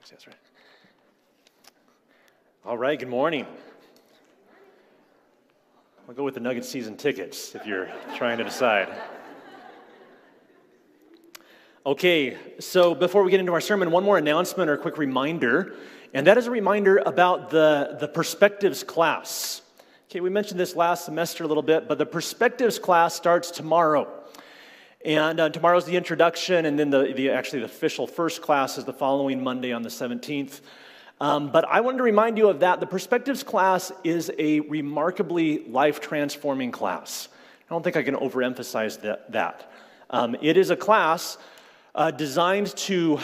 That's right. All right, good morning. I'll go with the Nugget season tickets if you're trying to decide. Okay, so before we get into our sermon, one more announcement or a quick reminder, and that is a reminder about the Perspectives class. Okay, we mentioned this last semester a little bit, but the Perspectives class starts tomorrow. And tomorrow's the introduction, and then the official first class is the following Monday on the 17th. But I wanted to remind you of that. The Perspectives class is a remarkably life-transforming class. I don't think I can overemphasize that. It is a class designed to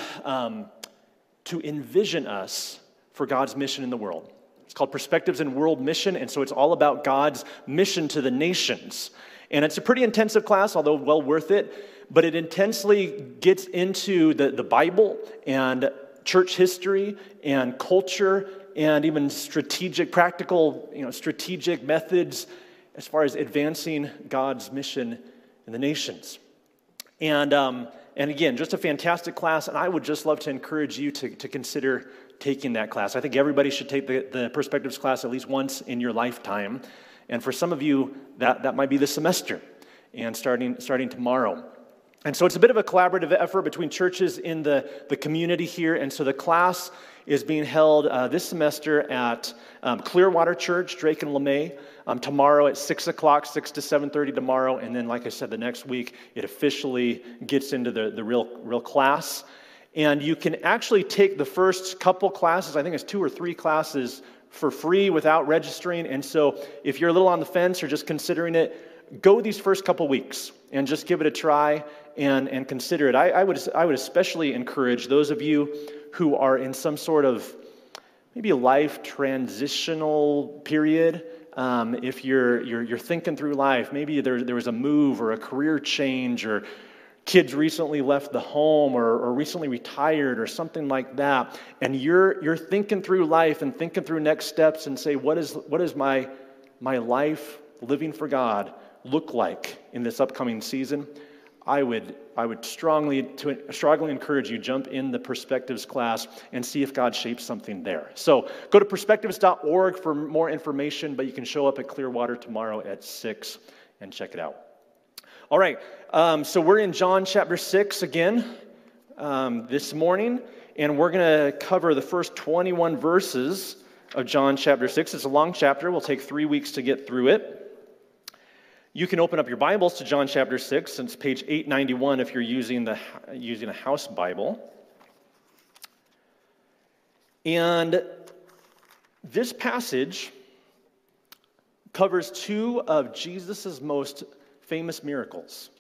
envision us for God's mission in the world. It's called Perspectives and World Mission, and so it's all about God's mission to the nations. And it's a pretty intensive class, although well worth it, but it intensely gets into the Bible and church history and culture and even practical strategic methods as far as advancing God's mission in the nations. And again, just a fantastic class, and I would just love to encourage you to consider taking that class. I think everybody should take the Perspectives class at least once in your lifetime. And for some of you, that might be this semester and starting tomorrow. And so it's a bit of a collaborative effort between churches in the community here. And so the class is being held this semester at Clearwater Church, Drake and LeMay, tomorrow at 6 o'clock, 6 to 7:30 tomorrow. And then, like I said, the next week, it officially gets into the real class. And you can actually take the first couple classes, I think it's 2 or 3 classes, for free without registering. And so if you're a little on the fence or just considering it, go these first couple weeks and just give it a try and consider it. I would especially encourage those of you who are in some sort of maybe a life transitional period. If you're thinking through life, maybe there was a move or a career change, or kids recently left the home or recently retired or something like that, and you're thinking through life and thinking through next steps and say, what is my life living for God look like in this upcoming season? I would strongly encourage you, jump in the Perspectives class and see if God shapes something there. So go to perspectives.org for more information, but you can show up at Clearwater tomorrow at 6 and check it out. All right, so we're in John chapter 6 again this morning, and we're going to cover the first 21 verses of John chapter 6. It's a long chapter. We'll take 3 weeks to get through it. You can open up your Bibles to John chapter 6, and it's page 891 if you're using a house Bible. And this passage covers 2 of Jesus' most famous miracles.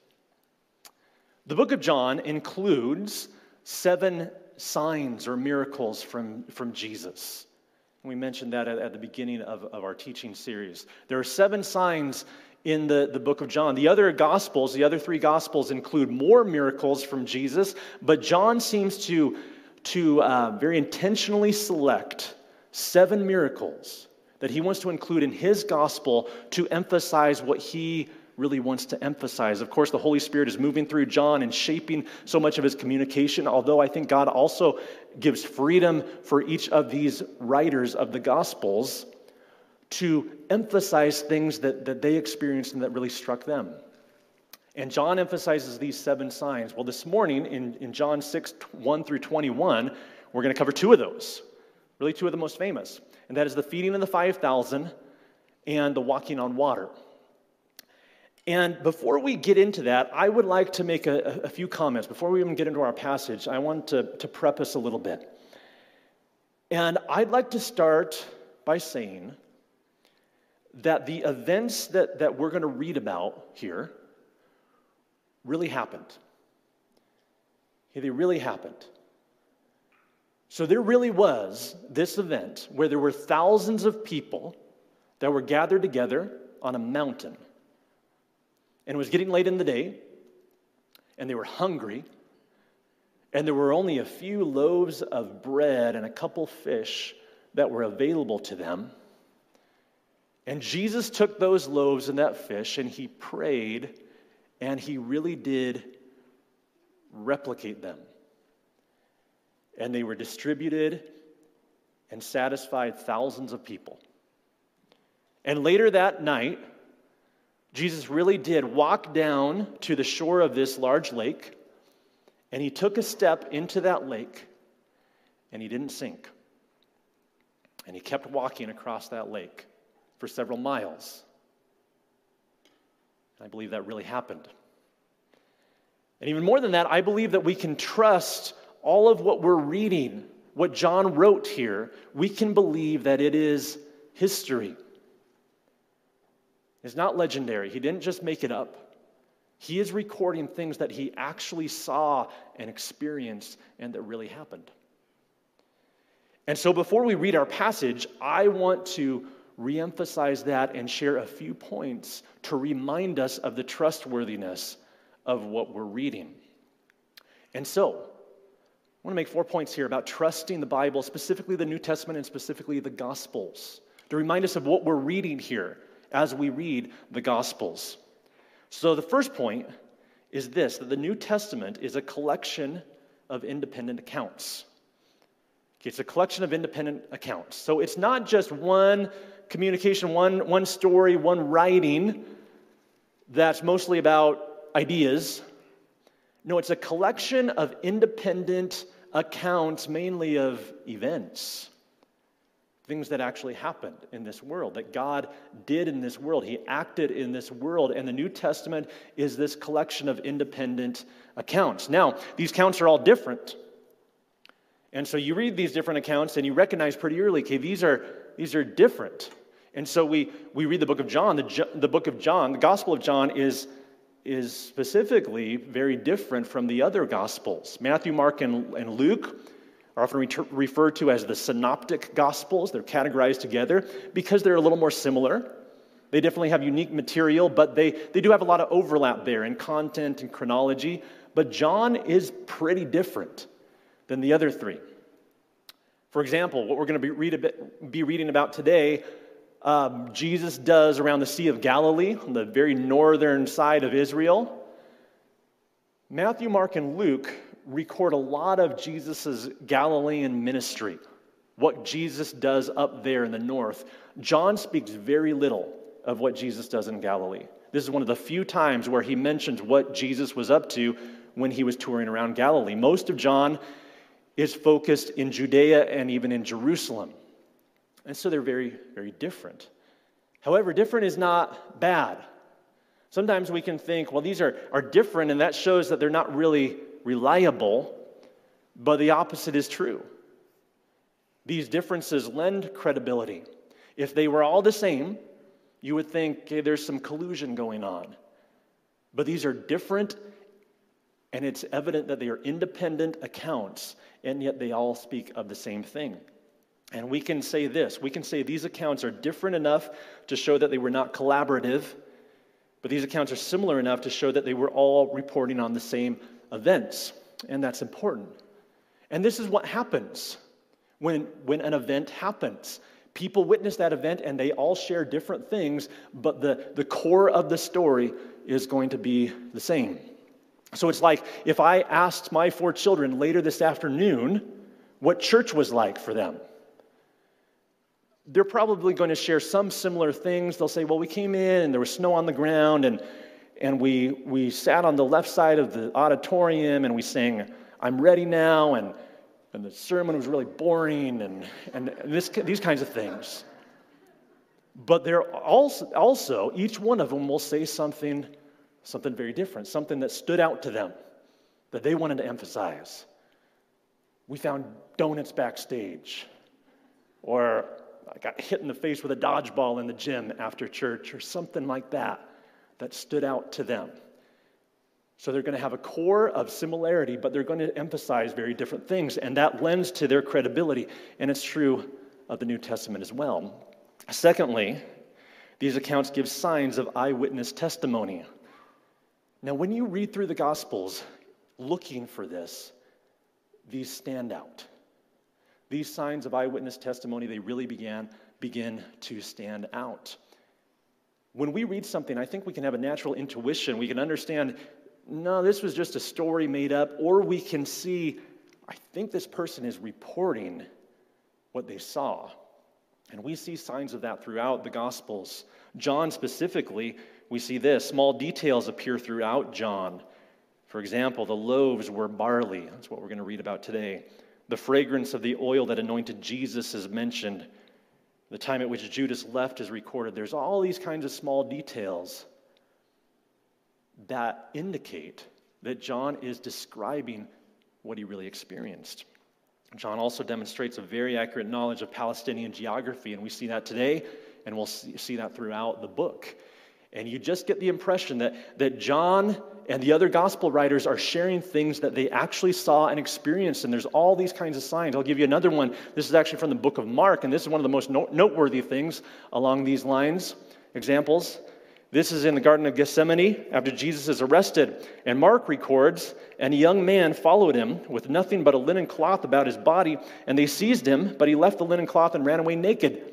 The book of John includes 7 signs or miracles from Jesus. We mentioned that at the beginning of our teaching series. There are 7 signs in the book of John. The other 3 Gospels include more miracles from Jesus, but John seems to very intentionally select 7 miracles that he wants to include in his gospel to emphasize what he really wants to emphasize. Of course, the Holy Spirit is moving through John and shaping so much of his communication, although I think God also gives freedom for each of these writers of the Gospels to emphasize things that they experienced and that really struck them. And John emphasizes these 7 signs. Well, this morning in John 6, 1 through 21, we're going to cover 2 of those, really 2 of the most famous, and that is the feeding of the 5,000 and the walking on water. And before we get into that, I would like to make a few comments. Before we even get into our passage, I want to prep us a little bit. And I'd like to start by saying that the events that we're going to read about here really happened. Okay, they really happened. So there really was this event where there were thousands of people that were gathered together on a mountain. And it was getting late in the day, and they were hungry, and there were only a few loaves of bread and a couple fish that were available to them. And Jesus took those loaves and that fish, and he prayed, and he really did replicate them. and they were distributed and satisfied thousands of people. And later that night, Jesus really did walk down to the shore of this large lake, and he took a step into that lake, and he didn't sink. And he kept walking across that lake for several miles. I believe that really happened. And even more than that, I believe that we can trust all of what we're reading, what John wrote here. We can believe that it is history. It's not legendary. He didn't just make it up. He is recording things that he actually saw and experienced and that really happened. And so before we read our passage, I want to reemphasize that and share a few points to remind us of the trustworthiness of what we're reading. And so, I want to make 4 points here about trusting the Bible, specifically the New Testament and specifically the Gospels, to remind us of what we're reading here as we read the Gospels. So the first point is this, that the New Testament is a collection of independent accounts. It's a collection of independent accounts. So it's not just one communication, one story, one writing that's mostly about ideas. No, it's a collection of independent accounts, mainly of events, things that actually happened in this world, that God did in this world. He acted in this world, and the New Testament is this collection of independent accounts. Now, these accounts are all different. And so you read these different accounts and you recognize pretty early, okay, these are different. And so we read the book of John. The book of John, the Gospel of John is specifically very different from the other Gospels. Matthew, Mark, and Luke are often referred to as the synoptic Gospels. They're categorized together because they're a little more similar. They definitely have unique material, but they do have a lot of overlap there in content and chronology. But John is pretty different than the other three. For example, what we're going to be reading about today, Jesus does around the Sea of Galilee, on the very northern side of Israel. Matthew, Mark, and Luke record a lot of Jesus' Galilean ministry, what Jesus does up there in the north. John speaks very little of what Jesus does in Galilee. This is one of the few times where he mentions what Jesus was up to when he was touring around Galilee. Most of John is focused in Judea and even in Jerusalem. And so they're very, very different. However, different is not bad. Sometimes we can think, well, these are different, and that shows that they're not really reliable, but the opposite is true. These differences lend credibility. If they were all the same, you would think, okay, there's some collusion going on. But these are different, and it's evident that they are independent accounts, and yet they all speak of the same thing. And we can say this, we can say these accounts are different enough to show that they were not collaborative, but these accounts are similar enough to show that they were all reporting on the same events, and that's important. And this is what happens when an event happens. People witness that event, and they all share different things, but the core of the story is going to be the same. So it's like if I asked my 4 children later this afternoon what church was like for them, they're probably going to share some similar things. They'll say, well, we came in and there was snow on the ground and we sat on the left side of the auditorium and we sang, I'm ready now, and the sermon was really boring and these kinds of things. But they're also, each one of them will say something very different, something that stood out to them, that they wanted to emphasize. We found donuts backstage, or I got hit in the face with a dodgeball in the gym after church, or something like that stood out to them. So they're going to have a core of similarity, but they're going to emphasize very different things, and that lends to their credibility, and it's true of the New Testament as well. Secondly, these accounts give signs of eyewitness testimony. Now, when you read through the Gospels looking for this, these stand out. These signs of eyewitness testimony, they really begin to stand out. When we read something, I think we can have a natural intuition. We can understand, no, this was just a story made up, or we can see, I think this person is reporting what they saw. And we see signs of that throughout the Gospels. John specifically, we see this. Small details appear throughout John. For example, the loaves were barley. That's what we're going to read about today. The fragrance of the oil that anointed Jesus is mentioned. The time at which Judas left is recorded. There's all these kinds of small details that indicate that John is describing what he really experienced. John also demonstrates a very accurate knowledge of Palestinian geography, and we see that today, and we'll see that throughout the book. And you just get the impression that John and the other gospel writers are sharing things that they actually saw and experienced, and there's all these kinds of signs. I'll give you another one. This is actually from the book of Mark, and this is one of the most noteworthy things along these lines. Examples. This is in the Garden of Gethsemane after Jesus is arrested, and Mark records, and a young man followed him with nothing but a linen cloth about his body, and they seized him, but he left the linen cloth and ran away naked.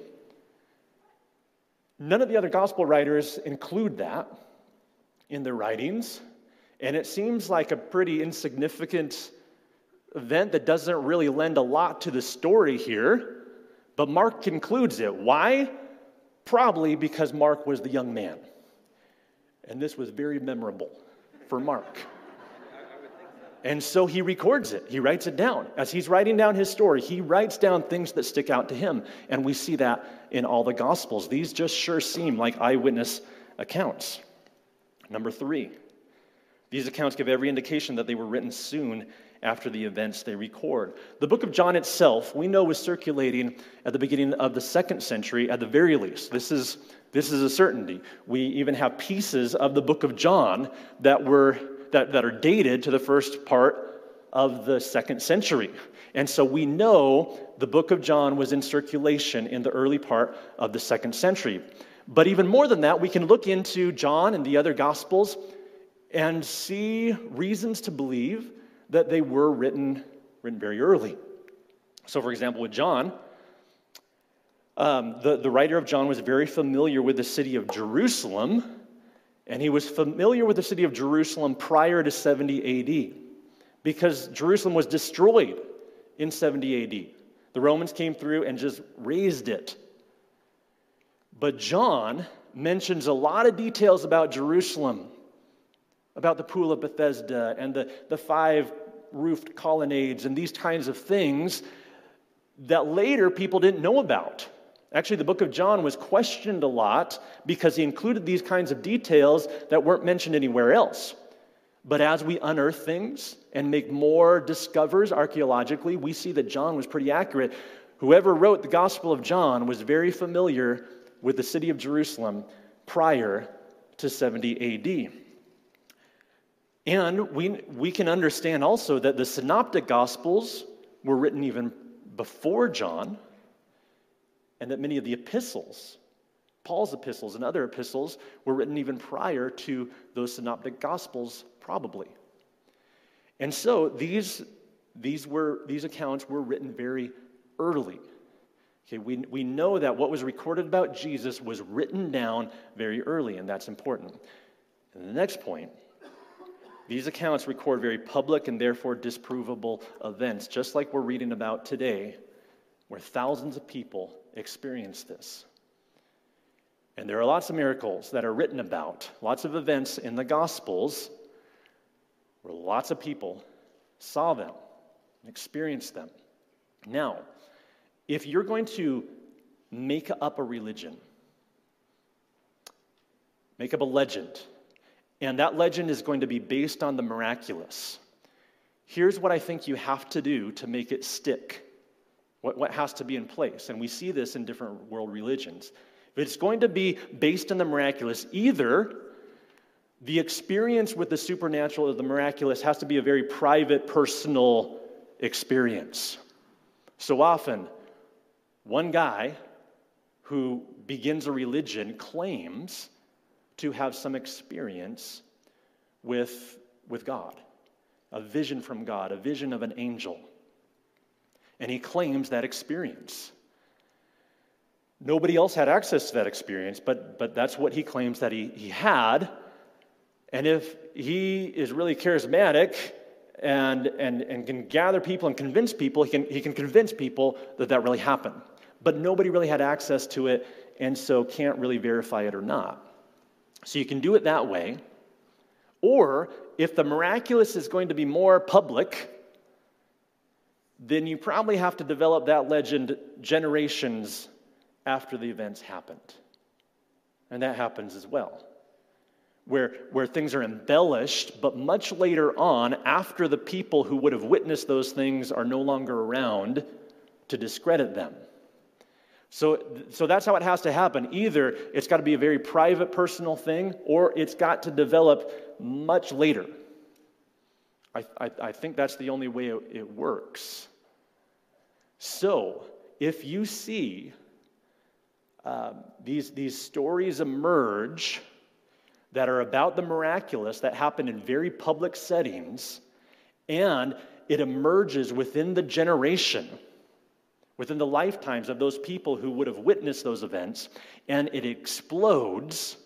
None of the other gospel writers include that in their writings, and it seems like a pretty insignificant event that doesn't really lend a lot to the story here, but Mark concludes it. Why? Probably because Mark was the young man. And this was very memorable for Mark. And so he records it. He writes it down. As he's writing down his story, he writes down things that stick out to him. And we see that in all the Gospels. These just sure seem like eyewitness accounts. Number 3, these accounts give every indication that they were written soon after the events they record. The book of John itself, we know, was circulating at the beginning of the 2nd century at the very least. This is a certainty. We even have pieces of the book of John that are dated to the first part of the 2nd century. And so we know the book of John was in circulation in the early part of the 2nd century. But even more than that, we can look into John and the other Gospels and see reasons to believe that they were written very early. So, for example, with John, the writer of John was very familiar with the city of Jerusalem, and he was familiar with the city of Jerusalem prior to 70 AD, because Jerusalem was destroyed in 70 AD. The Romans came through and just razed it. But John mentions a lot of details about Jerusalem, about the Pool of Bethesda and the 5 roofed colonnades and these kinds of things that later people didn't know about. Actually, the book of John was questioned a lot because he included these kinds of details that weren't mentioned anywhere else. But as we unearth things and make more discoveries archaeologically, we see that John was pretty accurate. Whoever wrote the Gospel of John was very familiar with the city of Jerusalem prior to 70 AD. And we can understand also that the synoptic Gospels were written even before John, and that many of the epistles, Paul's epistles and other epistles, were written even prior to those synoptic Gospels, probably. And so these accounts were written very early. Okay, we know that what was recorded about Jesus was written down very early, and that's important. And the next point, these accounts record very public and therefore disprovable events, just like we're reading about today, where thousands of people experience this. And there are lots of miracles that are written about, lots of events in the Gospels where lots of people saw them and experienced them. Now, if you're going to make up a religion, make up a legend, and that legend is going to be based on the miraculous, here's what I think you have to do to make it stick. What has to be in place? And we see this in different world religions. If it's going to be based on the miraculous, either the experience with the supernatural or the miraculous has to be a very private, personal experience. So often, one guy who begins a religion claims to have some experience with God, a vision from God, a vision of an angel. And he claims that experience. Nobody else had access to that experience, but that's what he claims that he had. And if he is really charismatic and can gather people and convince people. He can convince people that really happened. But nobody really had access to it, and so can't really verify it or not. So you can do it that way. Or if the miraculous is going to be more public, then you probably have to develop that legend generations after the events happened. And that happens as well. Where things are embellished, but much later on, after the people who would have witnessed those things are no longer around to discredit them. So that's how it has to happen. Either it's got to be a very private, personal thing, or it's got to develop much later. I think that's the only way it works. So, if you see these stories emerge that are about the miraculous that happen in very public settings, and it emerges within the generation, within the lifetimes of those people who would have witnessed those events, and it explodes,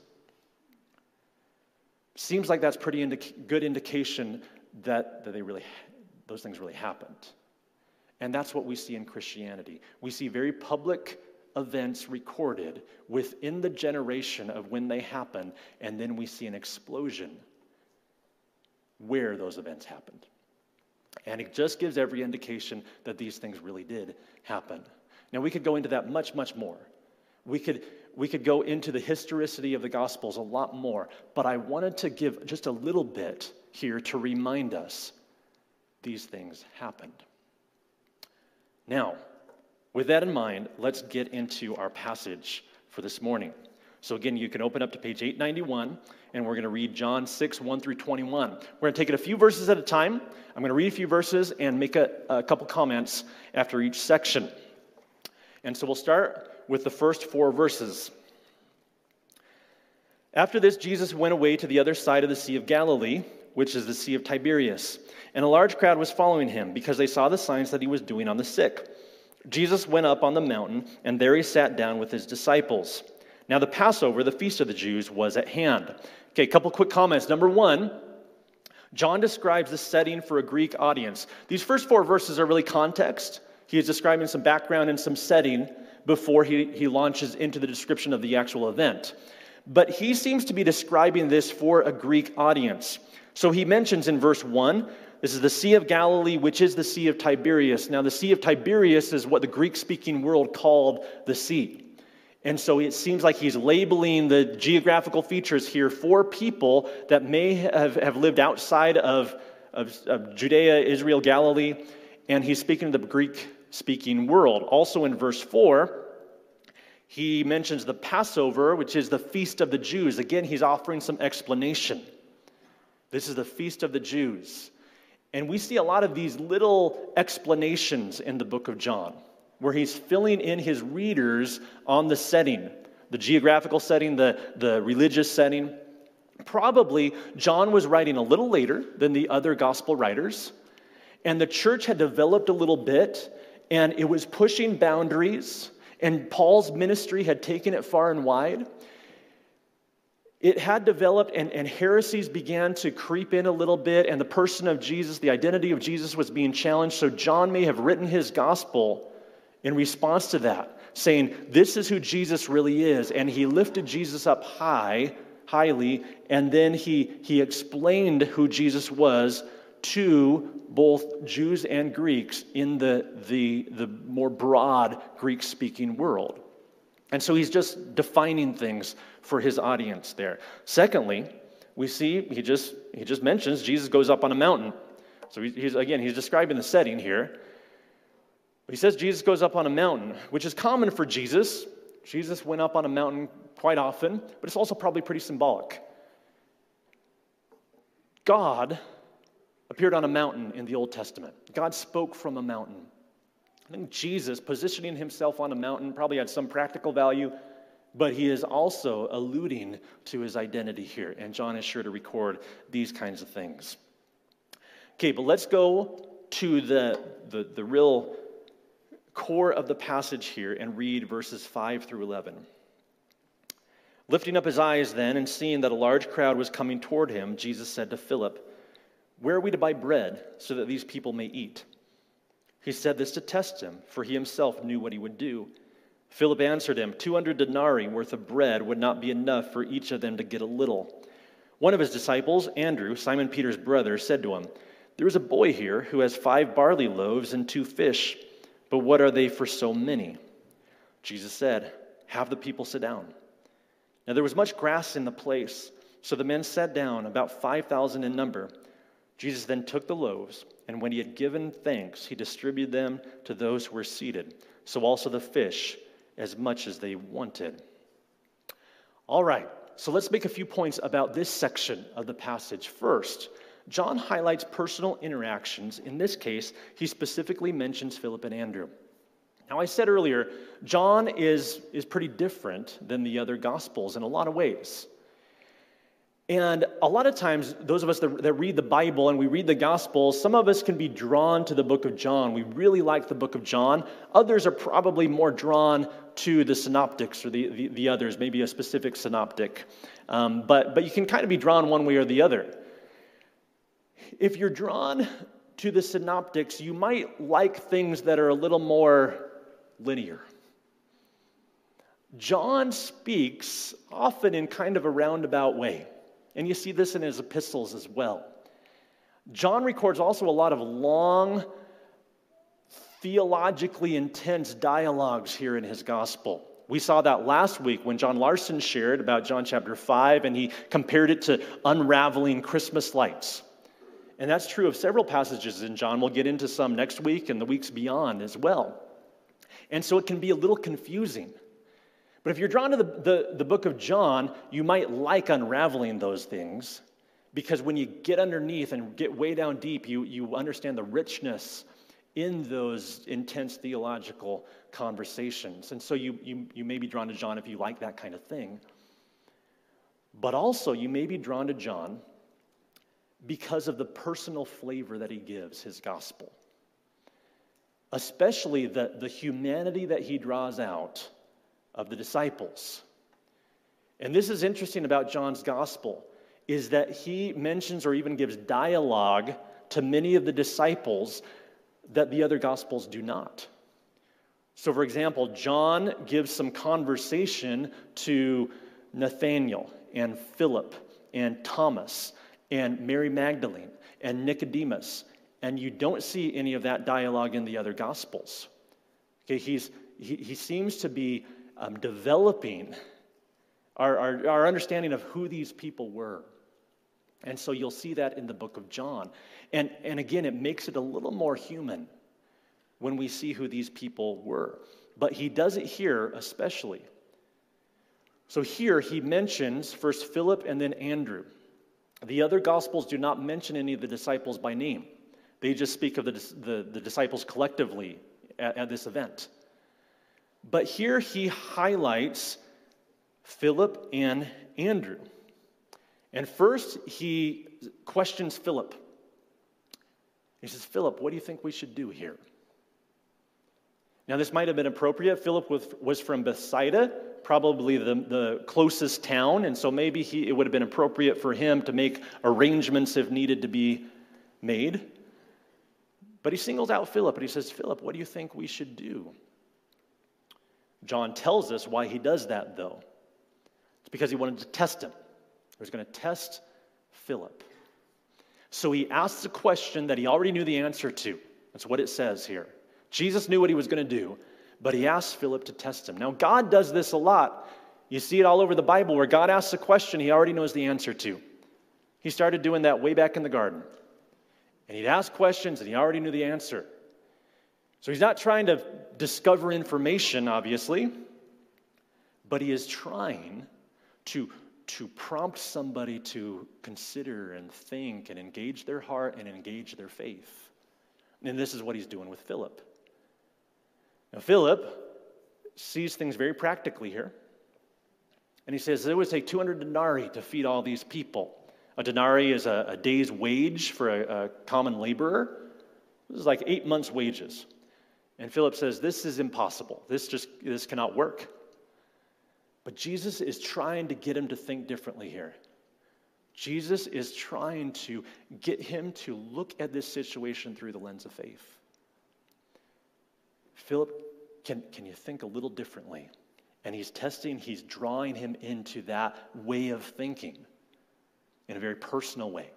seems like that's pretty good indication that those things really happened. And that's what we see in Christianity. We see very public events recorded within the generation of when they happen, and then we see an explosion where those events happened. And it just gives every indication that these things really did happen. Now, we could go into that much, much more. We could go into the historicity of the Gospels a lot more, but I wanted to give just a little bit here to remind us these things happened. Now, with that in mind, let's get into our passage for this morning. So again, you can open up to page 891, and we're going to read John 6, 1 through 21. We're going to take it a few verses at a time. I'm going to read a few verses and make a couple comments after each section. And so we'll start with the first 4 verses. After this, Jesus went away to the other side of the Sea of Galilee, which is the Sea of Tiberias, and a large crowd was following him because they saw the signs that he was doing on the sick. Jesus went up on the mountain, and there he sat down with his disciples. Now the Passover, the feast of the Jews, was at hand. Okay, a couple quick comments. Number 1, John describes the setting for a Greek audience. These first 4 verses are really context. He is describing some background and some setting before he launches into the description of the actual event. But he seems to be describing this for a Greek audience. So he mentions in verse 1, this is the Sea of Galilee, which is the Sea of Tiberias. Now, the Sea of Tiberias is what the Greek-speaking world called the sea. And so it seems like he's labeling the geographical features here for people that may have lived outside of Judea, Israel, Galilee, and he's speaking to the Greek-speaking world. Also in verse 4, he mentions the Passover, which is the feast of the Jews. Again, he's offering some explanation. This is the feast of the Jews. And we see a lot of these little explanations in the book of John, where he's filling in his readers on the setting, the geographical setting, the religious setting. Probably John was writing a little later than the other gospel writers, and the church had developed a little bit, and it was pushing boundaries, and Paul's ministry had taken it far and wide. It had developed, and heresies began to creep in a little bit, and the person of Jesus, the identity of Jesus was being challenged. So John may have written his gospel in response to that, saying, this is who Jesus really is. And he lifted Jesus up highly, and then he explained who Jesus was to both Jews and Greeks in the more broad Greek-speaking world. And so he's just defining things for his audience there. Secondly, we see he just mentions Jesus goes up on a mountain. So he's describing the setting here. But he says Jesus goes up on a mountain, which is common for Jesus. Jesus went up on a mountain quite often, but it's also probably pretty symbolic. God appeared on a mountain in the Old Testament. God spoke from a mountain. I think Jesus positioning himself on a mountain probably had some practical value, but he is also alluding to his identity here, and John is sure to record these kinds of things. Okay, but let's go to the real core of the passage here and read verses 5 through 11. Lifting up his eyes then and seeing that a large crowd was coming toward him, Jesus said to Philip, "Where are we to buy bread so that these people may eat?" He said this to test him, for he himself knew what he would do. Philip answered him, 200 denarii worth of bread would not be enough for each of them to get a little. One of his disciples, Andrew, Simon Peter's brother, said to him, "There is a boy here who has 5 barley loaves and 2 fish, but what are they for so many?" Jesus said, "Have the people sit down." Now there was much grass in the place, so the men sat down, about 5,000 in number. Jesus then took the loaves, and when he had given thanks, he distributed them to those who were seated, so also the fish, as much as they wanted. All right, so let's make a few points about this section of the passage. First, John highlights personal interactions. In this case, he specifically mentions Philip and Andrew. Now, I said earlier, John is pretty different than the other Gospels in a lot of ways. And a lot of times, those of us that read the Bible and we read the Gospels, some of us can be drawn to the book of John. We really like the book of John. Others are probably more drawn to the synoptics or the others, maybe a specific synoptic. But you can kind of be drawn one way or the other. If you're drawn to the synoptics, you might like things that are a little more linear. John speaks often in kind of a roundabout way. And you see this in his epistles as well. John records also a lot of long, theologically intense dialogues here in his gospel. We saw that last week when John Larson shared about John chapter 5, and he compared it to unraveling Christmas lights. And that's true of several passages in John. We'll get into some next week and the weeks beyond as well. And so it can be a little confusing. But if you're drawn to the book of John, you might like unraveling those things, because when you get underneath and get way down deep, you understand the richness in those intense theological conversations. And so you may be drawn to John if you like that kind of thing. But also you may be drawn to John because of the personal flavor that he gives his gospel. Especially the humanity that he draws out of the disciples. And this is interesting about John's gospel, is that he mentions or even gives dialogue to many of the disciples that the other gospels do not. So for example, John gives some conversation to Nathanael and Philip and Thomas and Mary Magdalene and Nicodemus, and you don't see any of that dialogue in the other gospels. Okay, he seems to be developing our understanding of who these people were. And so you'll see that in the book of John. And again, it makes it a little more human when we see who these people were. But he does it here especially. So here he mentions first Philip and then Andrew. The other gospels do not mention any of the disciples by name. They just speak of the disciples collectively at this event. But here he highlights Philip and Andrew. And first he questions Philip. He says, "Philip, what do you think we should do here?" Now this might have been appropriate. Philip was from Bethsaida, probably the closest town, and so maybe it would have been appropriate for him to make arrangements if needed to be made. But he singles out Philip and he says, "Philip, what do you think we should do?" John tells us why he does that, though. It's because he wanted to test him. He was going to test Philip. So he asks a question that he already knew the answer to. That's what it says here. Jesus knew what he was going to do, but he asked Philip to test him. Now, God does this a lot. You see it all over the Bible where God asks a question he already knows the answer to. He started doing that way back in the garden. And he'd ask questions and he already knew the answer. So he's not trying to discover information, obviously, but he is trying to prompt somebody to consider and think and engage their heart and engage their faith. And this is what he's doing with Philip. Now, Philip sees things very practically here. And he says it would take 200 denarii to feed all these people. A denarii is a day's wage for a common laborer. This is like 8 months' wages. And Philip says, this is impossible. This cannot work. But Jesus is trying to get him to think differently here. Jesus is trying to get him to look at this situation through the lens of faith. Philip, can you think a little differently? And he's drawing him into that way of thinking in a very personal way.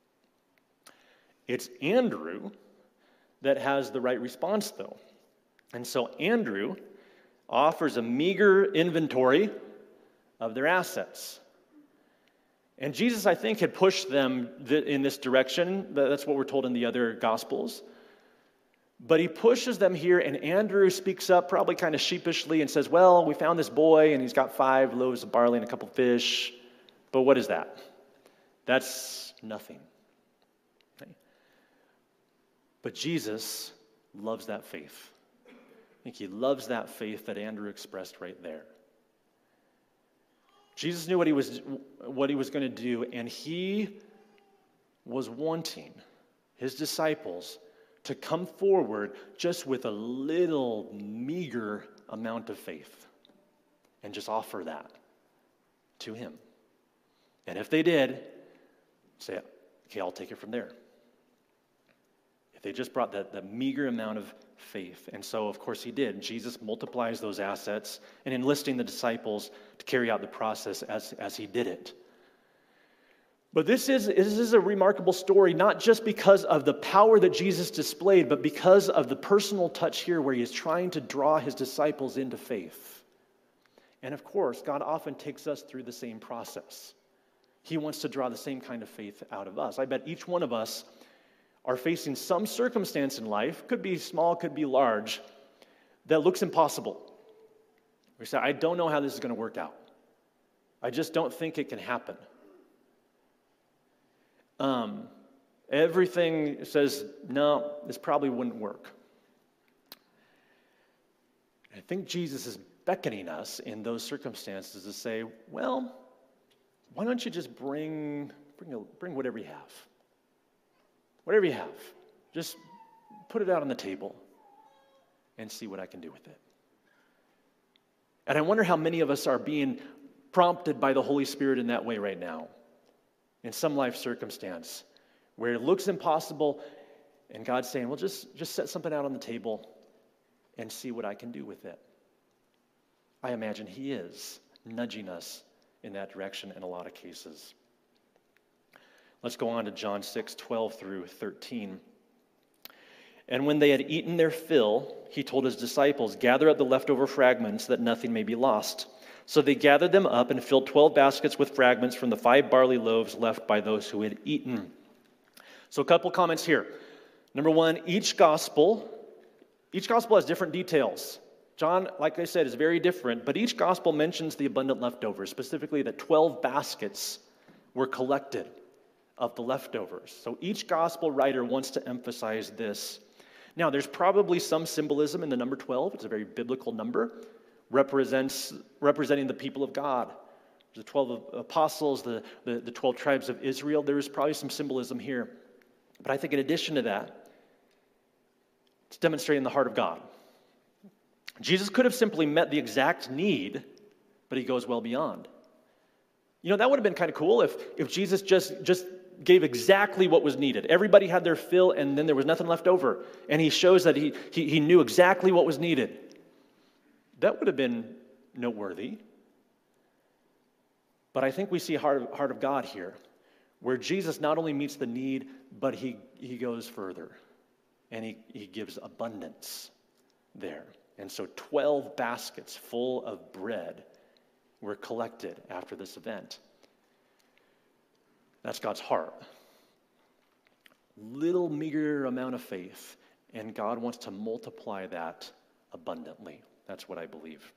It's Andrew that has the right response, though. And so Andrew offers a meager inventory of their assets. And Jesus, I think, had pushed them in this direction. That's what we're told in the other Gospels. But he pushes them here, and Andrew speaks up probably kind of sheepishly and says, well, we found this boy, and he's got 5 loaves of barley and a couple fish. But what is that? That's nothing. Okay? But Jesus loves that faith. I think he loves that faith that Andrew expressed right there. Jesus knew what he was going to do, and he was wanting his disciples to come forward just with a little meager amount of faith and just offer that to him. And if they did, say, okay, I'll take it from there. If they just brought that meager amount of faith. And so, of course, he did. Jesus multiplies those assets and enlisting the disciples to carry out the process as he did it. But this is a remarkable story, not just because of the power that Jesus displayed, but because of the personal touch here where he is trying to draw his disciples into faith. And of course, God often takes us through the same process. He wants to draw the same kind of faith out of us. I bet each one of us are facing some circumstance in life, could be small, could be large, that looks impossible. We say, I don't know how this is going to work out. I just don't think it can happen. Everything says, no, this probably wouldn't work. I think Jesus is beckoning us in those circumstances to say, well, why don't you just bring whatever you have? Whatever you have. Just put it out on the table and see what I can do with it. And I wonder how many of us are being prompted by the Holy Spirit in that way right now, in some life circumstance where it looks impossible and God's saying, well, just set something out on the table and see what I can do with it. I imagine he is nudging us in that direction in a lot of cases. Let's go on to John 6:12 through 13. And when they had eaten their fill, he told his disciples, gather up the leftover fragments that nothing may be lost. So they gathered them up and filled 12 baskets with fragments from the 5 barley loaves left by those who had eaten. So a couple comments here. Number one, each gospel has different details. John, like I said, is very different, but each gospel mentions the abundant leftovers, specifically that 12 baskets were collected of the leftovers. So each gospel writer wants to emphasize this. Now, there's probably some symbolism in the number 12. It's a very biblical number, representing the people of God. The 12 apostles, the 12 tribes of Israel. There is probably some symbolism here. But I think in addition to that, it's demonstrating the heart of God. Jesus could have simply met the exact need, but he goes well beyond. You know, that would have been kind of cool if Jesus just gave exactly what was needed. Everybody had their fill, and then there was nothing left over. And he shows that he knew exactly what was needed. That would have been noteworthy. But I think we see heart of God here, where Jesus not only meets the need, but he goes further. And he gives abundance there. And so 12 baskets full of bread were collected after this event. That's God's heart. Little meager amount of faith, and God wants to multiply that abundantly. That's what I believe.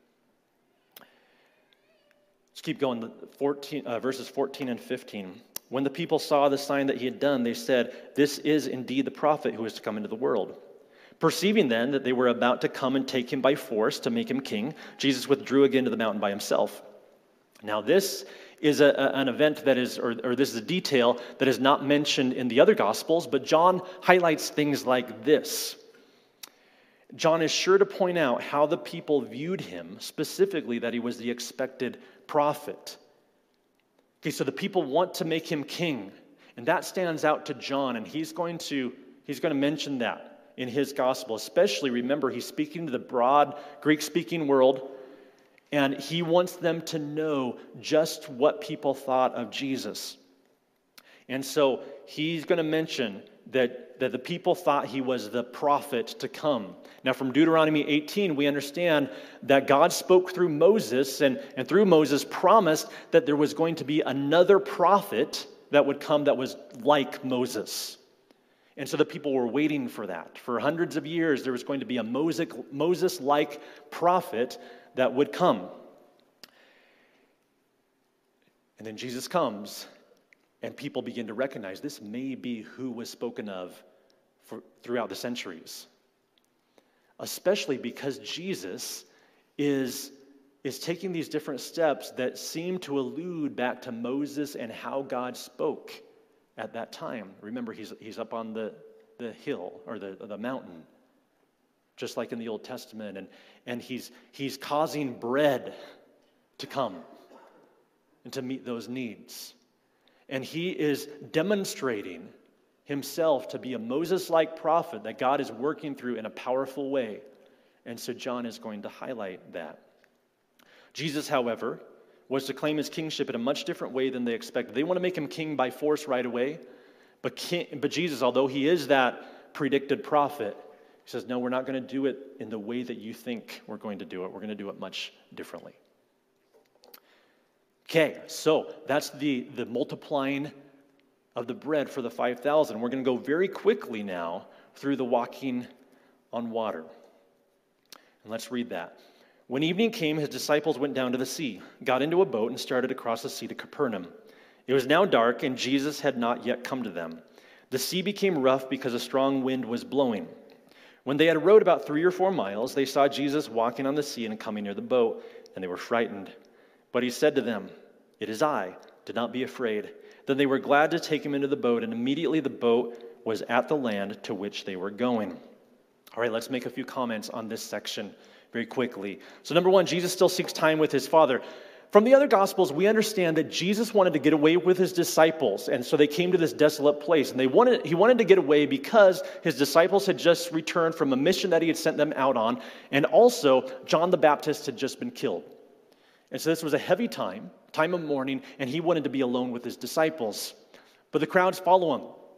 Let's keep going. Verses 14 and 15. When the people saw the sign that he had done, they said, "This is indeed the prophet who is to come into the world." Perceiving then that they were about to come and take him by force to make him king, Jesus withdrew again to the mountain by himself. Now this is an event that is, or this is a detail that is not mentioned in the other Gospels, but John highlights things like this. John is sure to point out how the people viewed him, specifically that he was the expected prophet. Okay, so the people want to make him king, and that stands out to John, and he's going to mention that in his gospel. Especially, remember, he's speaking to the broad Greek-speaking world, and he wants them to know just what people thought of Jesus. And so he's going to mention that the people thought he was the prophet to come. Now, from Deuteronomy 18, we understand that God spoke through Moses, and through Moses promised that there was going to be another prophet that would come that was like Moses. And so the people were waiting for that. For hundreds of years, there was going to be a Moses-like prophet that would come. And then Jesus comes, and people begin to recognize this may be who was spoken of throughout the centuries. Especially because Jesus is taking these different steps that seem to allude back to Moses and how God spoke at that time. Remember, he's up on the hill or the mountain, just like in the Old Testament, and he's causing bread to come and to meet those needs. And he is demonstrating himself to be a Moses-like prophet that God is working through in a powerful way. And so John is going to highlight that. Jesus, however, was to claim his kingship in a much different way than they expected. They want to make him king by force right away. But Jesus, although he is that predicted prophet, he says, no, we're not going to do it in the way that you think we're going to do it. We're going to do it much differently. Okay, so that's the multiplying of the bread for the 5,000. We're going to go very quickly now through the walking on water. And let's read that. When evening came, his disciples went down to the sea, got into a boat, and started across the sea to Capernaum. It was now dark, and Jesus had not yet come to them. The sea became rough because a strong wind was blowing. When they had rowed about 3 or 4 miles, they saw Jesus walking on the sea and coming near the boat, and they were frightened. But he said to them, "It is I, do not be afraid." Then they were glad to take him into the boat, and immediately the boat was at the land to which they were going. All right, let's make a few comments on this section very quickly. So number one, Jesus still seeks time with his Father. From the other Gospels, we understand that Jesus wanted to get away with his disciples, and so they came to this desolate place. And he wanted to get away because his disciples had just returned from a mission that he had sent them out on, and also John the Baptist had just been killed. And so this was a heavy time of mourning, and he wanted to be alone with his disciples. But the crowds follow him,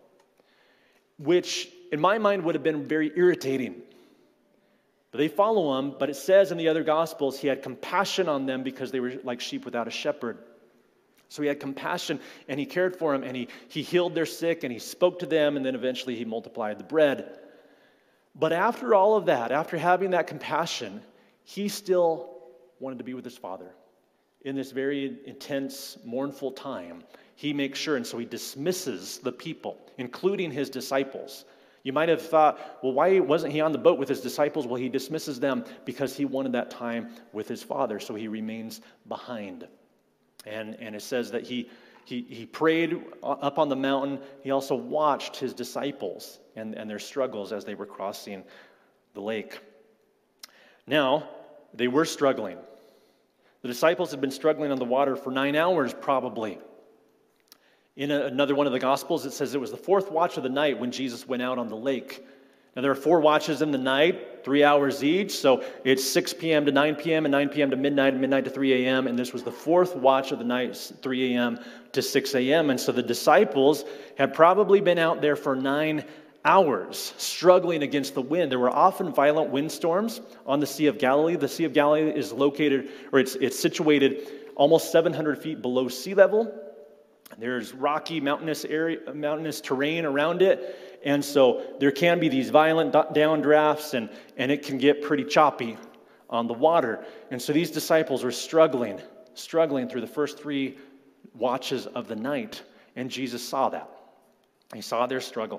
which in my mind would have been very irritating. But they follow him, but it says in the other Gospels he had compassion on them because they were like sheep without a shepherd. So he had compassion, and he cared for them, and he healed their sick, and he spoke to them, and then eventually he multiplied the bread. But after all of that, after having that compassion, he still wanted to be with his Father. In this very intense, mournful time, he makes sure, and so he dismisses the people, including his disciples. You might have thought, well, why wasn't he on the boat with his disciples? Well, he dismisses them because he wanted that time with his Father, so he remains behind. And it says that he prayed up on the mountain. He also watched his disciples and their struggles as they were crossing the lake. Now, they were struggling. The disciples had been struggling on the water for 9 hours probably. In another one of the Gospels, it says it was the 4th watch of the night when Jesus went out on the lake. Now, there are 4 watches in the night, 3 hours each, so it's 6 p.m. to 9 p.m. and 9 p.m. to midnight and midnight to 3 a.m., and this was the 4th watch of the night, 3 a.m. to 6 a.m., and so the disciples had probably been out there for 9 hours, struggling against the wind. There were often violent windstorms on the Sea of Galilee. The Sea of Galilee is located, or it's situated almost 700 feet below sea level. There's rocky, mountainous terrain around it, and so there can be these violent downdrafts, and it can get pretty choppy on the water. And so these disciples were struggling through the first 3 watches of the night, and Jesus saw that. He saw their struggle.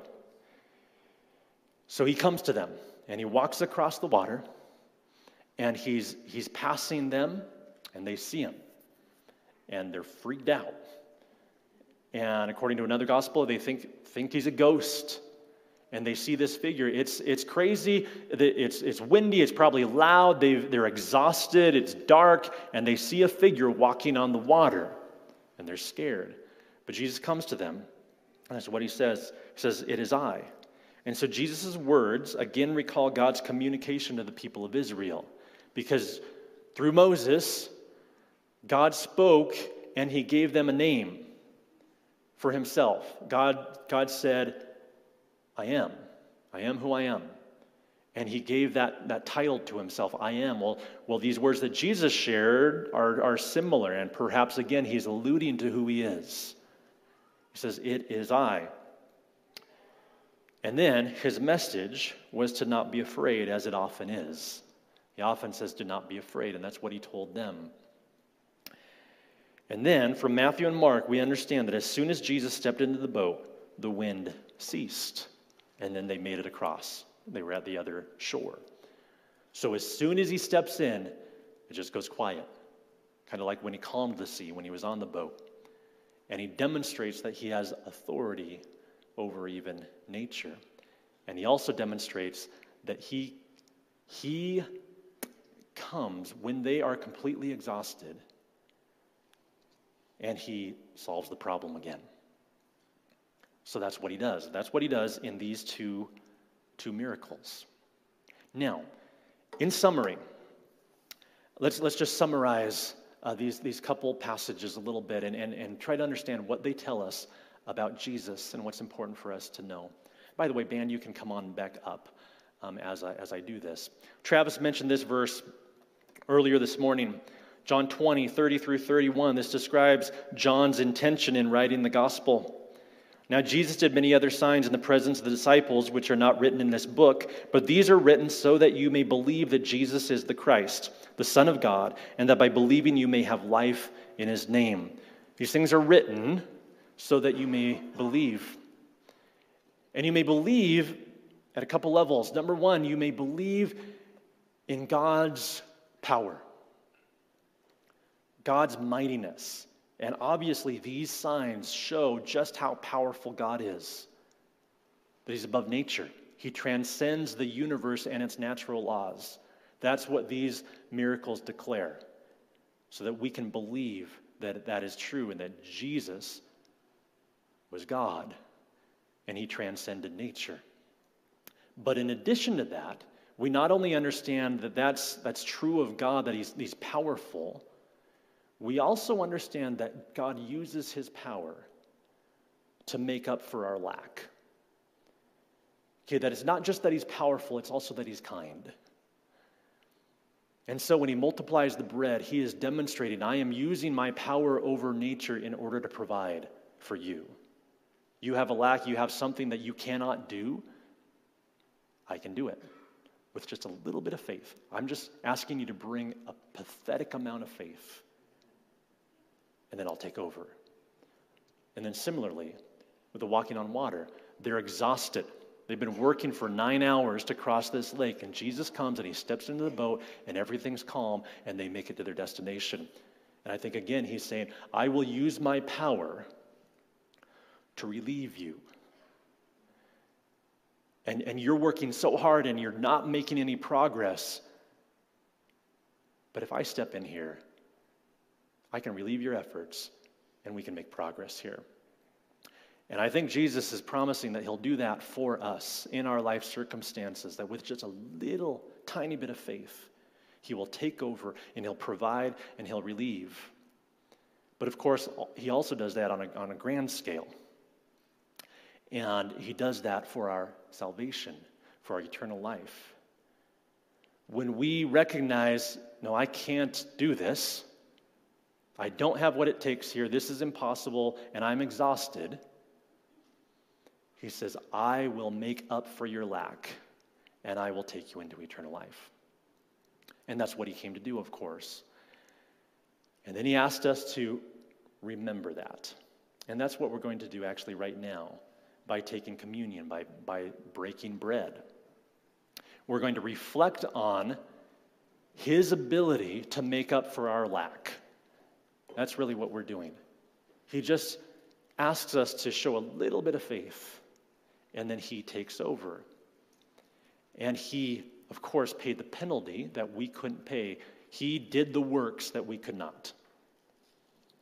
So he comes to them, and he walks across the water, and he's passing them, and they see him, and they're freaked out. And according to another gospel, they think he's a ghost, and they see this figure. It's crazy. It's windy. It's probably loud. They're exhausted. It's dark, and they see a figure walking on the water. and they're scared. But Jesus comes to them, and that's what he says. He says, "It is I." And so Jesus' words again recall God's communication to the people of Israel, because through Moses, God spoke and he gave them a name for himself. God said, I am who I am. And he gave that title to himself, I am. Well, these words that Jesus shared are similar, and perhaps again he's alluding to who he is. He says, "It is I." And then his message was to not be afraid, as it often is. He often says, "Do not be afraid," and that's what he told them. And then from Matthew and Mark, we understand that as soon as Jesus stepped into the boat, the wind ceased, and then they made it across. They were at the other shore. So as soon as he steps in, it just goes quiet, kind of like when he calmed the sea when he was on the boat. And he demonstrates that he has authority over even nature. And he also demonstrates that he comes when they are completely exhausted, and he solves the problem again. So that's what he does. That's what he does in these two miracles. Now, in summary, let's just summarize these couple passages a little bit and try to understand what they tell us about Jesus and what's important for us to know. By the way, band, you can come on back up as I do this. Travis mentioned this verse earlier this morning, John 20, 30 through 31. This describes John's intention in writing the gospel. Now Jesus did many other signs in the presence of the disciples, which are not written in this book, but these are written so that you may believe that Jesus is the Christ, the Son of God, and that by believing you may have life in his name. These things are written so that you may believe. And you may believe at a couple levels. Number one, you may believe in God's power, God's mightiness. And obviously, these signs show just how powerful God is, that he's above nature. He transcends the universe and its natural laws. That's what these miracles declare, so that we can believe that that is true and that Jesus was God and he transcended nature. But in addition to that, we not only understand that that's true of God, that he's powerful, we also understand that God uses his power to make up for our lack. Okay, that it's not just that he's powerful, it's also that he's kind. And so when he multiplies the bread, he is demonstrating, I am using my power over nature in order to provide for you. You have a lack, you have something that you cannot do, I can do it with just a little bit of faith. I'm just asking you to bring a pathetic amount of faith, and then I'll take over. And then similarly, with the walking on water, they're exhausted. They've been working for 9 hours to cross this lake, and Jesus comes and he steps into the boat, and everything's calm, and they make it to their destination. And I think, again, he's saying, I will use my power to relieve you. And you're working so hard, and you're not making any progress. But if I step in here, I can relieve your efforts, and we can make progress here. And I think Jesus is promising that he'll do that for us in our life circumstances, that with just a little tiny bit of faith, he will take over, and he'll provide, and he'll relieve. But of course, he also does that on a grand scale. And he does that for our salvation, for our eternal life. When we recognize, no, I can't do this, I don't have what it takes here, this is impossible, and I'm exhausted, he says, I will make up for your lack, and I will take you into eternal life. And that's what he came to do, of course. And then he asked us to remember that. And that's what we're going to do actually right now by taking communion, by breaking bread. We're going to reflect on his ability to make up for our lack. That's really what we're doing. He just asks us to show a little bit of faith, and then he takes over. And he, of course, paid the penalty that we couldn't pay. He did the works that we could not.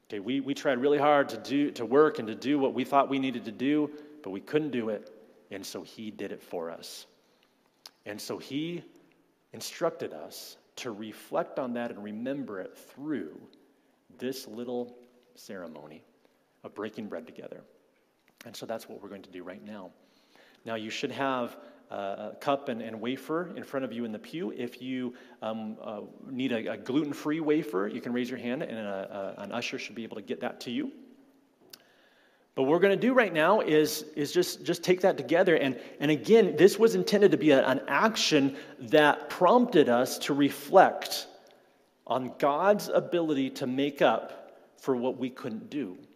Okay, we tried really hard to work and to do what we thought we needed to do, but we couldn't do it, and so he did it for us. And so he instructed us to reflect on that and remember it through this little ceremony of breaking bread together. And so that's what we're going to do right now. Now, you should have a cup and wafer in front of you in the pew. If you need a gluten-free wafer, you can raise your hand, and an usher should be able to get that to you. But what we're going to do right now is just take that together. And again, this was intended to be an action that prompted us to reflect on God's ability to make up for what we couldn't do.